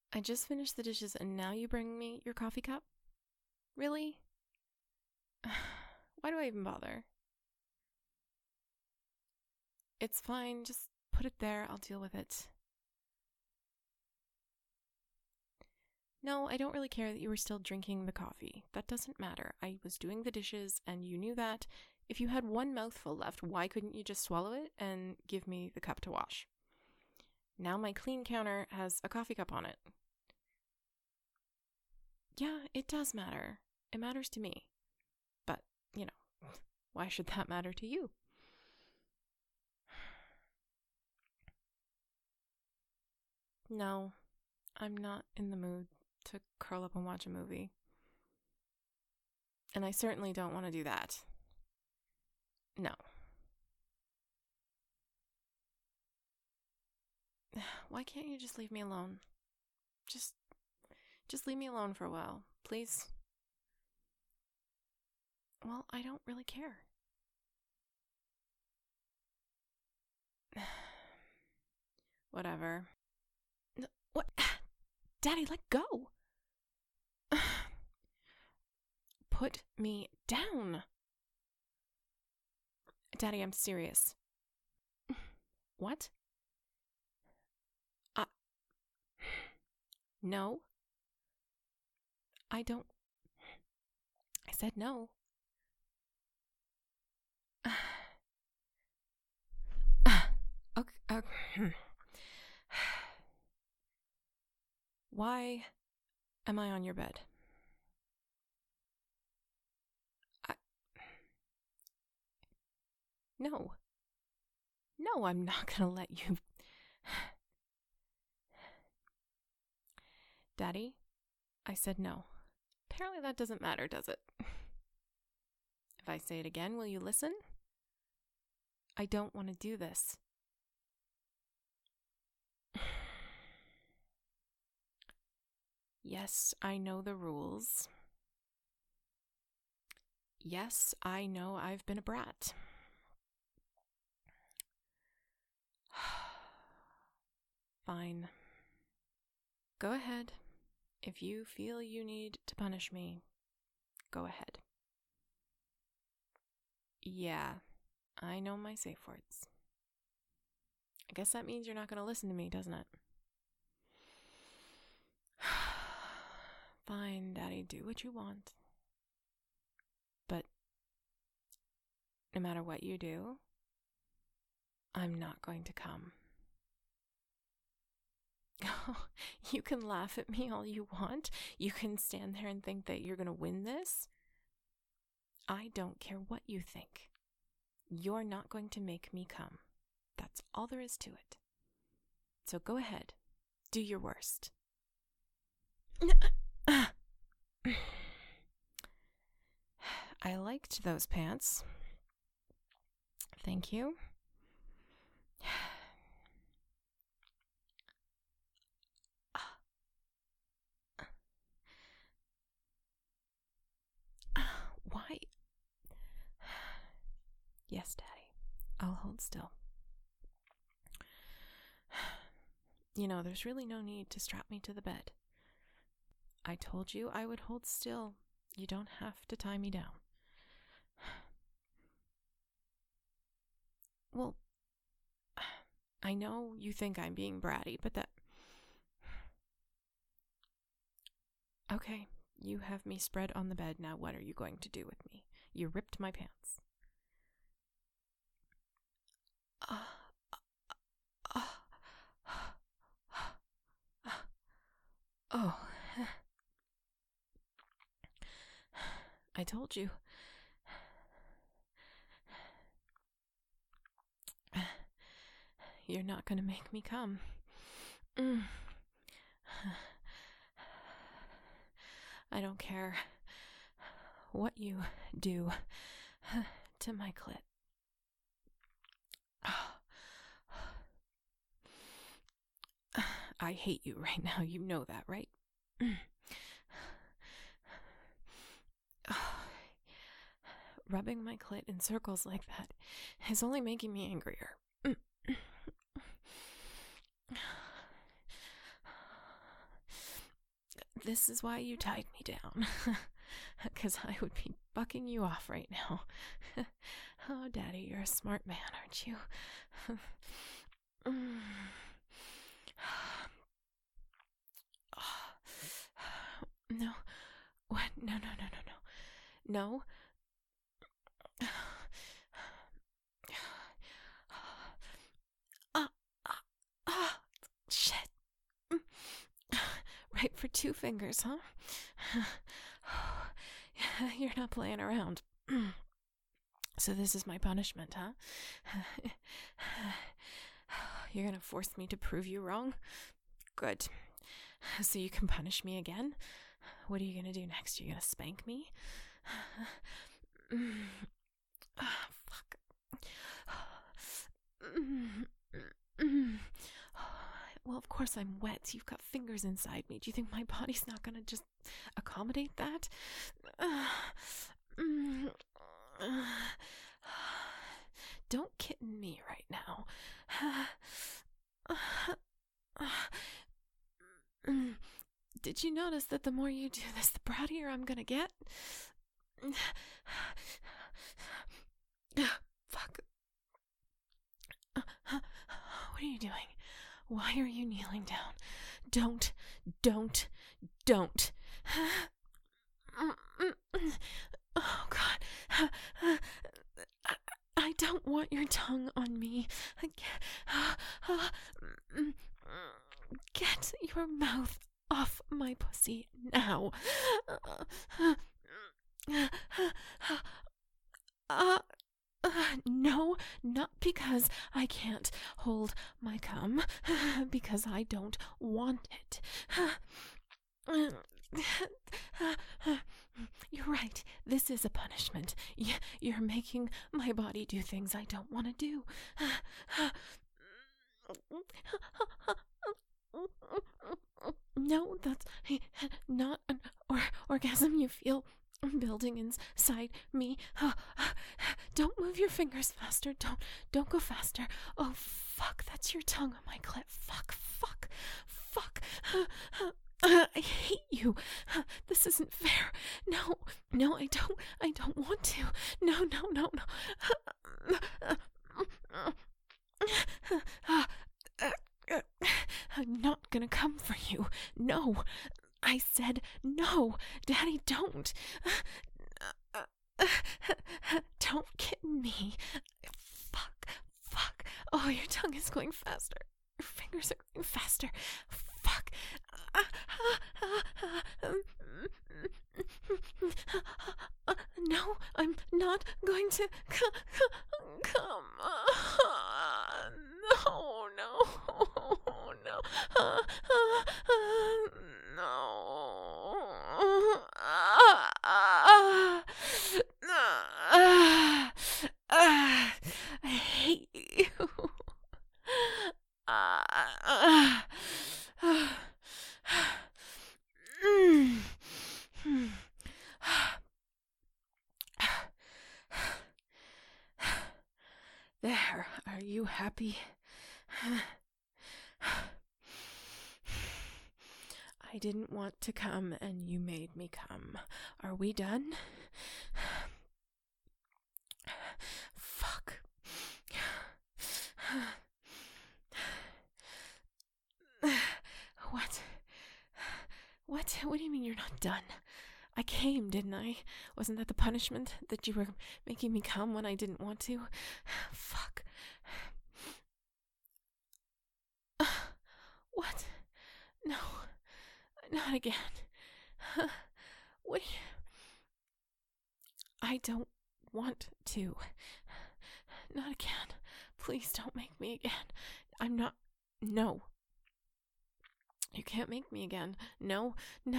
I just finished the dishes and now you bring me your coffee cup? Really? Why do I even bother? It's fine, just put it there, I'll deal with it. No, I don't really care that you were still drinking the coffee. That doesn't matter. I was doing the dishes and you knew that. If you had one mouthful left, why couldn't you just swallow it and give me the cup to wash? Now my clean counter has a coffee cup on it. Yeah, it does matter. It matters to me. But, why should that matter to you? No, I'm not in the mood to curl up and watch a movie. And I certainly don't want to do that. No. Why can't you just leave me alone? Just leave me alone for a while, please. Well, I don't really care. Whatever. What? Daddy, let go! Put me down! Daddy, I'm serious. What? No. I don't. I said no. Okay. Why am I on your bed? No. No, I'm not gonna let you. Daddy, I said no. Apparently that doesn't matter, does it? If I say it again, will you listen? I don't want to do this. Yes, I know the rules. Yes, I know I've been a brat. Fine. Go ahead. If you feel you need to punish me, go ahead. Yeah, I know my safe words. I guess that means you're not going to listen to me, doesn't it? Fine, Daddy, do what you want. But no matter what you do, I'm not going to come. You can laugh at me all you want. You can stand there and think that you're going to win this. I don't care what you think. You're not going to make me come. That's all there is to it. So go ahead. Do your worst. I liked those pants. Thank you. Why? Yes, Daddy. I'll hold still. There's really no need to strap me to the bed. I told you I would hold still. You don't have to tie me down. Well, I know you think I'm being bratty, but that... Okay, you have me spread on the bed. Now what are you going to do with me? You ripped my pants. Oh. I told you. You're not going to make me come. I don't care what you do to my clit. I hate you right now. You know that, right? Rubbing my clit in circles like that is only making me angrier. This is why you tied me down. Because I would be bucking you off right now. Oh, Daddy, you're a smart man, aren't you? No. What? No. No. Shit. Right for 2 fingers, huh? You're not playing around. So this is my punishment, huh? You're gonna force me to prove you wrong? Good. So you can punish me again? What are you gonna do next? Are you gonna spank me? Fuck. Well, of course I'm wet. You've got fingers inside me. Do you think my body's not gonna just accommodate that? Don't kitten me right now. Did you notice that the more you do this, the brattier I'm gonna get? Fuck. What are you doing? Why are you kneeling down? Don't. Oh, God. I don't want your tongue on me. Get your mouth off my pussy now. No, not because I can't hold my cum, because I don't want it. You're right, this is a punishment. You're making my body do things I don't want to do. No, that's not an orgasm you feel building inside me. Don't move your fingers faster. Don't go faster. Oh, fuck, that's your tongue on my clit. Fuck. I hate you. This isn't fair. No, I don't want to. No. I'm not gonna come for you. No. I said no. Daddy, don't. Don't kitten me. Fuck. Oh, your tongue is going faster. Your fingers are going faster. Fuck. No, I'm not going to come. I hate you. There, are you happy? I didn't want to come and you made me come. Are we done? Fuck. What do you mean you're not done? I came, didn't I? Wasn't that the punishment? That you were making me come when I didn't want to? Fuck. What? No. Not again. What? I don't want to. Not again. Please don't make me again. I'm not. No. You can't make me again. No.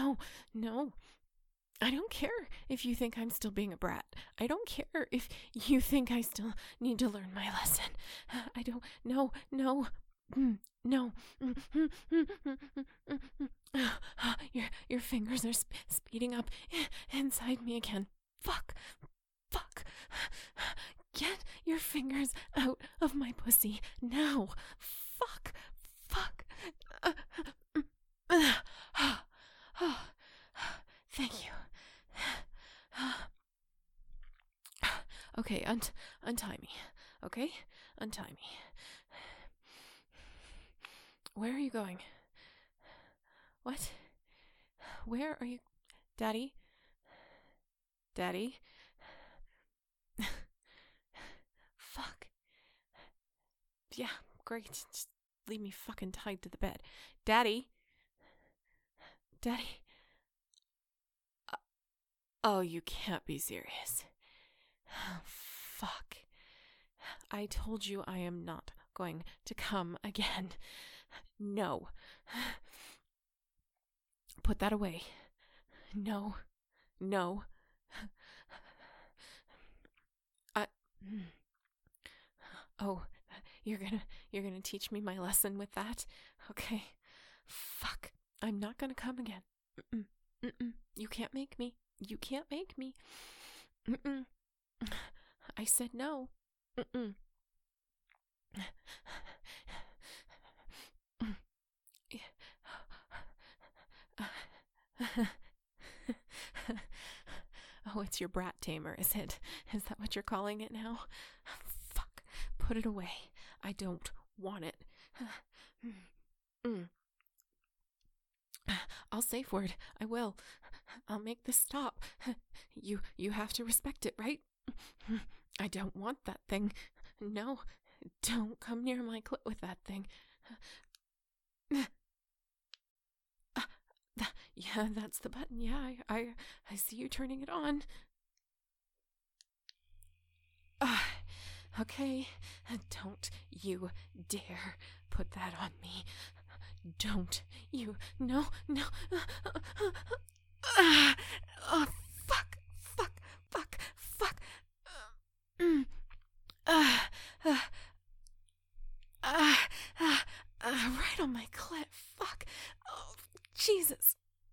I don't care if you think I'm still being a brat. I don't care if you think I still need to learn my lesson. I don't. No. Your fingers are speeding up inside me again. Fuck. Get your fingers out of my pussy now. Fuck. Okay, untie me. Okay? Untie me. Where are you going? What? Where are you? Daddy? Daddy? Fuck. Yeah, great. Just leave me fucking tied to the bed. Daddy? Daddy? Oh, you can't be serious. Fuck. I told you I am not going to come again. No. Put that away. No. No. Oh, you're gonna teach me my lesson with that? Okay. Fuck. I'm not gonna come again. Mm-mm. Mm-mm. You can't make me. You can't make me. Mm-mm. I said no. Mm-mm. Oh, it's your brat tamer, is it? Is that what you're calling it now? Fuck. Put it away. I don't want it. I'll safe word. I will. I'll make this stop. You have to respect it, right? I don't want that thing. No, don't come near my clit with that thing. Yeah, that's the button. Yeah, I see you turning it on. Okay, don't you dare put that on me. Don't you. No. Oh, fuck. Right on my clit. Fuck. Oh, Jesus.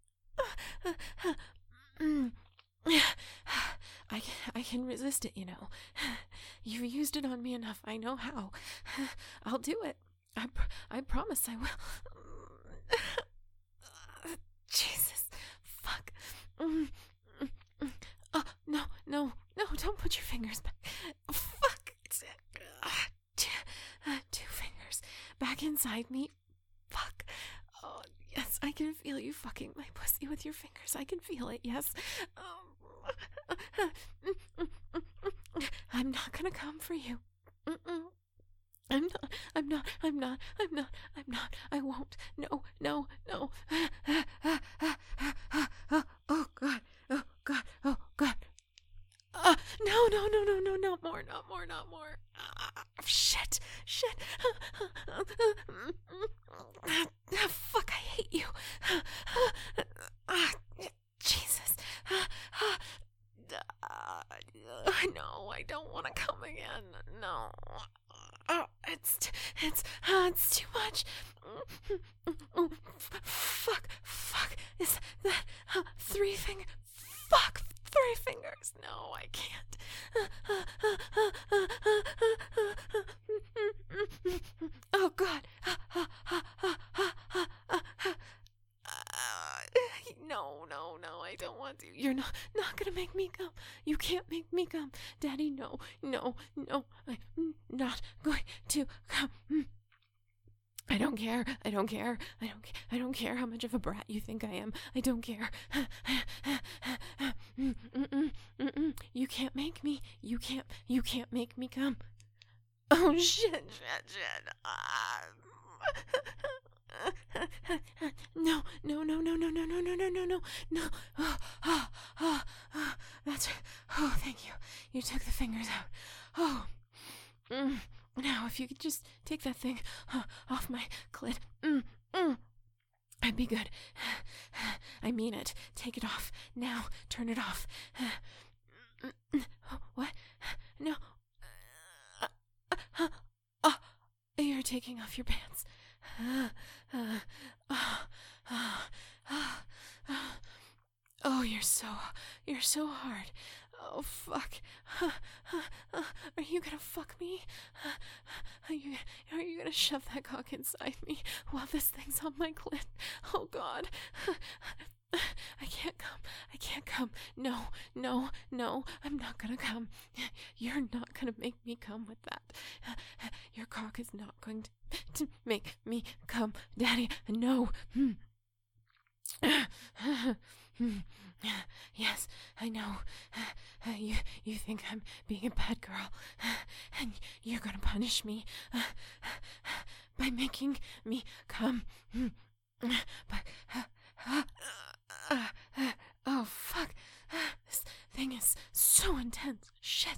I can resist it, you know. You've used it on me enough. I know how. I'll do it. I promise I will. Jesus. Fuck. Oh, no, don't put your fingers back. Fuck. 2 fingers back inside me. Fuck. Oh, yes, I can feel you fucking my pussy with your fingers. I can feel it, yes. I'm not gonna come for you. I'm not. I won't. No. Oh, God. No, not more. Shit. Fuck, I hate you. Jesus. No, I don't want to come again. No. It's too much. Fuck. Is that 3 fingers? Fuck, 3 fingers. No, I can't. Oh, God. No, I don't want to. You're not gonna make me come. You can't make me come. Daddy, no. I'm not going to come. I don't care. I don't care how much of a brat you think I am. I don't care. You can't make me. You can't make me come. Oh, shit. No. That's. Oh, thank you. You took the fingers out. Oh. Now, if you could just take that thing off my clit. I'd be good. I mean it. Take it off. Now. Turn it off. What? No. You're taking off your pants. Oh, you're so hard. Oh, fuck. Are you gonna fuck me? Are you gonna shove that cock inside me while this thing's on my clit? Oh, God. I can't come. No, I'm not gonna come. You're not gonna make me come with that. Your cock is not going to make me come, Daddy. No. Yes, I know. You think I'm being a bad girl, and you're gonna punish me by making me come. But oh fuck, this thing is so intense. Shit.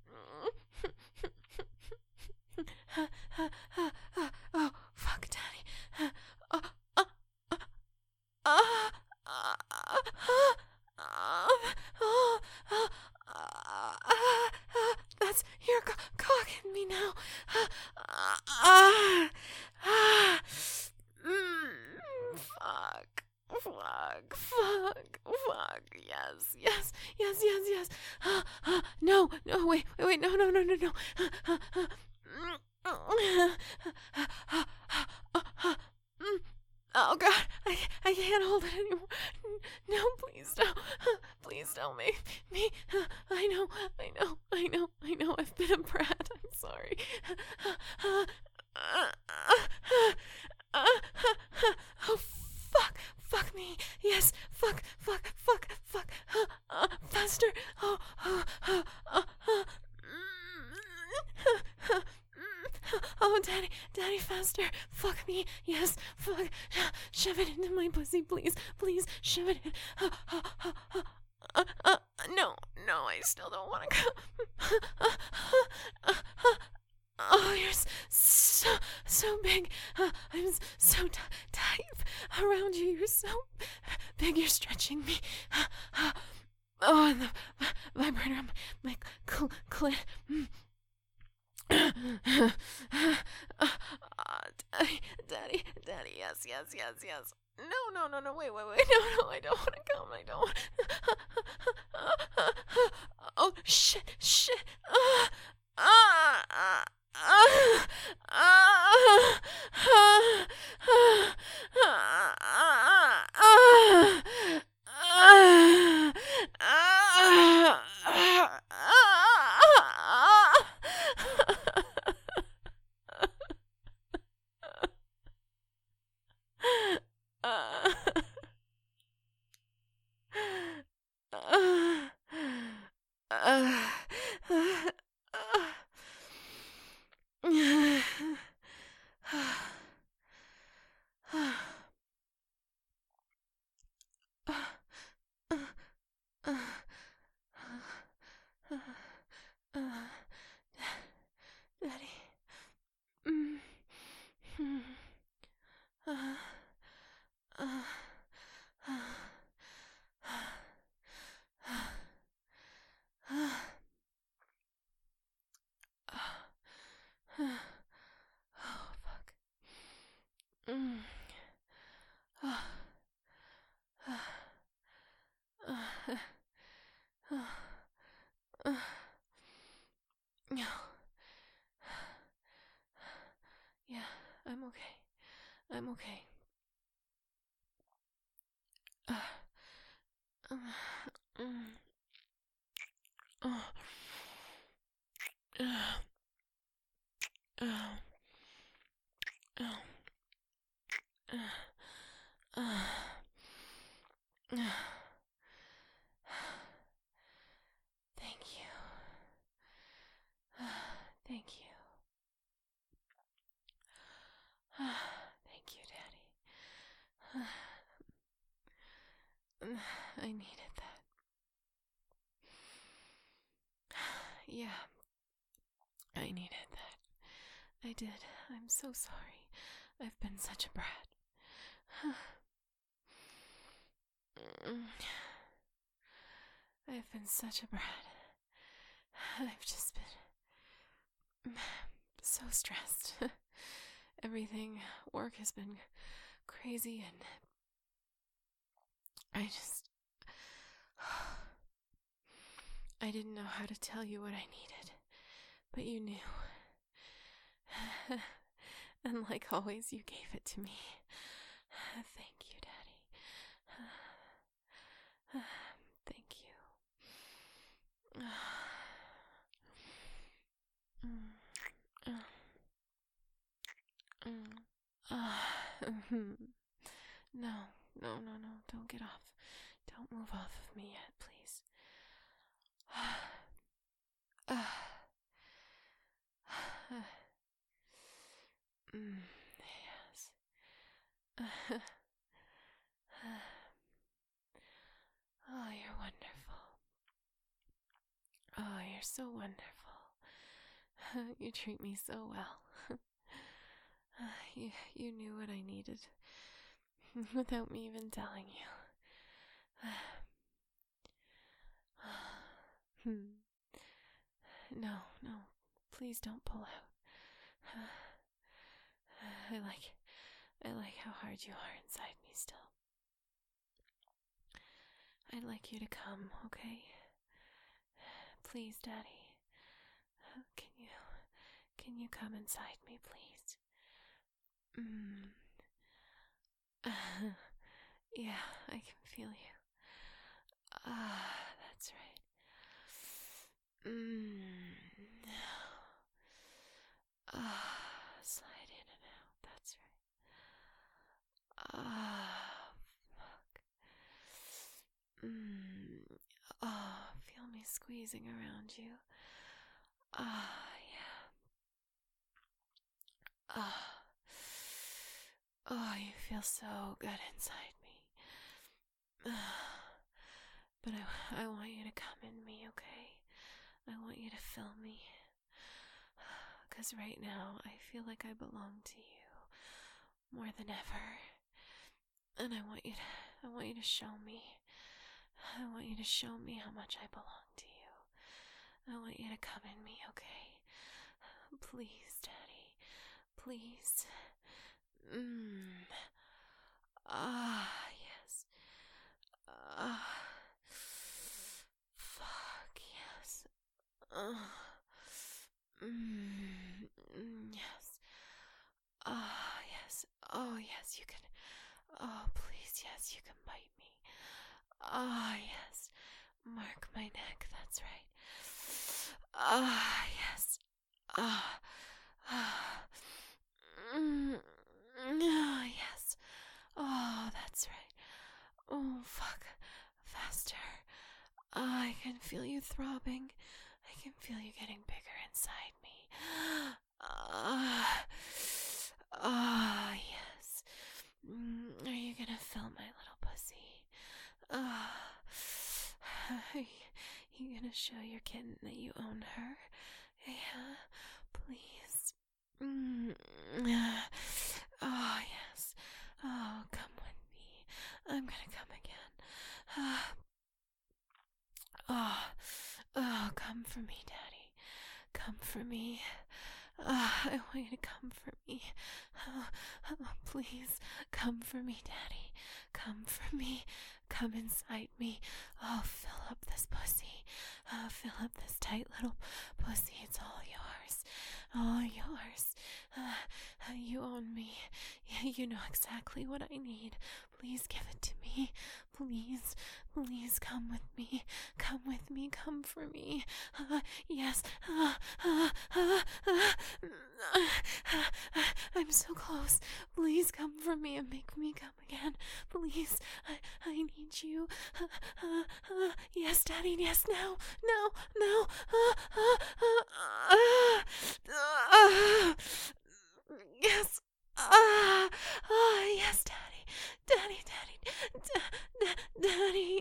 Oh fuck, Daddy. That's your cock in me now. Fuck. Yes. No, wait, no. Oh God, I can't hold it anymore. No, please don't make me. I know. I've been a brat. I'm sorry. Oh fuck me. Yes, fuck. Faster. Oh, Daddy, faster. Fuck me. Yes, fuck. Shove it into my pussy, please. Shove it in. No, I still don't want to go. Oh, you're so big. I'm so tight around you. You're so big. You're stretching me. Oh, and the vibrator on my clit. Daddy, yes. No, wait, no, I don't want to come, I don't. Oh, shit. Daddy. Oh, fuck. Yeah, I'm okay. Thank you. Thank you. Thank you, Daddy. I needed that. Yeah, I needed that. I did. I'm so sorry. I've been such a brat. I've been such a brat. I've just been so stressed. Everything, work has been crazy, and I didn't know how to tell you what I needed, but you knew. And like always, you gave it to me. Thank you, Daddy. Thank you. No, no, no, no, don't get off. Don't move off of me yet, please. Yes. Oh, you're wonderful. Oh, you're so wonderful. You treat me so well. You knew what I needed without me even telling you. No, no, please don't pull out. I like how hard you are inside me still. I'd like you to come, okay? Please, Daddy. Can you come inside me, please? Yeah, I can feel you. That's right. Slide in and out, that's right. Fuck. Feel me squeezing around you. Yeah. You feel so good inside me. But I want you to come in me, okay? I want you to fill me. 'Cause right now I feel like I belong to you more than ever. And I want you to show me. I want you to show me how much I belong to you. I want you to come in me, okay? Please, Daddy. Please. Yes. Fuck, yes. Yes. Yes. Oh, yes, you can. Oh, please, yes, you can bite me. Yes. Mark my neck, that's right. Yes. Yes. Oh, that's right. Oh, fuck. Faster. I can feel you throbbing. I can feel you getting bigger inside me. Yes. Are you gonna fill my little pussy? Are you gonna show your kitten that you own her? Yeah, please. Yes. Oh, come with me. I'm gonna come again. Come for me, Daddy. Come for me. I want you to come for me. Please, come for me, Daddy. Come for me. Come inside me. Oh, fill up this pussy. Fill up this tight little pussy. It's all yours. All yours. You own me. You know exactly what I need. Please give it to me. Please, please come with me. Come with me. Come for me. Yes. I'm so close. Please come for me and make me come again. Please. I need you. Yes, Daddy. Yes, now. No. No. Yes. Yes, Daddy. Daddy, Daddy.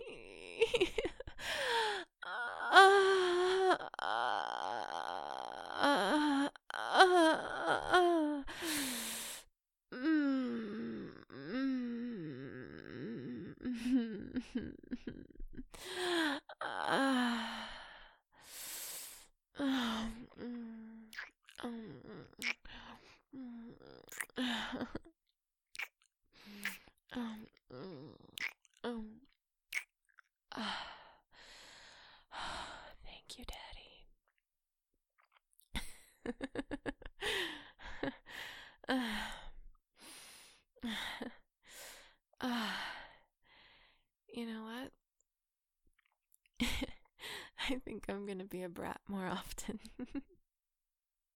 Thank you, Daddy. You know what? I think I'm gonna be a brat more often.